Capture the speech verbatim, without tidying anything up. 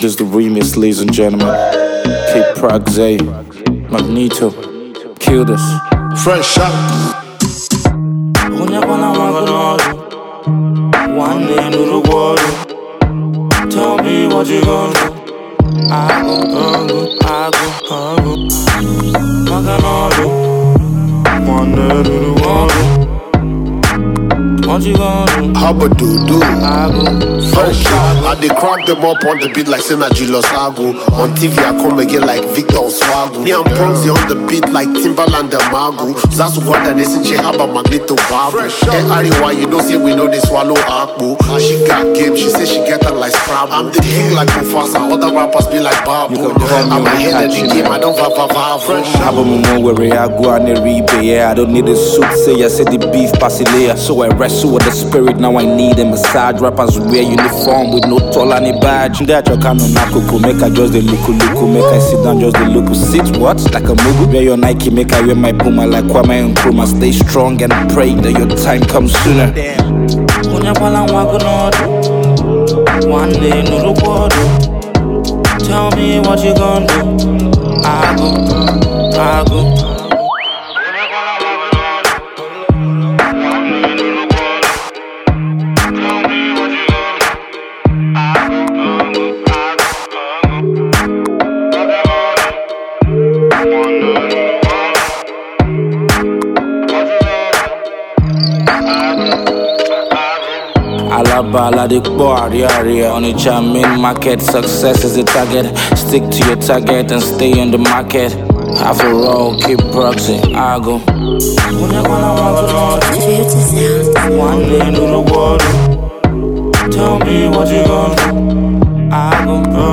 This is the remix, ladies and gentlemen. K Prog Zay, Magneto, kill this. Fresh shot. One day into the water. Tell me what you gonna do. I go, I go, I go, I go. Maganado. One day into the water. What you gonna do? How about do do? I go. Fresh shot. I dey crank them up on the beat like Synergy Los Ago. On T V I come again like Victor Oswago. Me and Bronzy on the beat like Timbaland and Mago. Zasu Gwada they say Haba Magneto Babu. Hey Ariwa, you know say we know they swallow Akbo. She got game, she say she get her like Scrabble. I'm the king like Mufasa, other rappers be like Babu. I'm ahead of the game, I don't va va va. Fresh shot. Have a moment where I go and repay. Yeah, I don't need a suit, say I said the beef pasilea. So I wrestle with the spirit, now I need a massage. Rappers wear uniform with no tall and a badge. That your can on Nakoko, make I just the look look, make I sit down just the look. Sit what? Like a mugu. Wear your Nike, make I wear my Puma like Kwame and Nkrumah. Stay strong and pray that your time comes sooner. One day into the water. Tell me what you gonna do. I go, I go. Alaba, la de boy, area on the jamming market. Success is the target. Stick to your target and stay on the market. Half a roll, keep proxy. I go. One day into the water. Tell me what you gonna do. I go.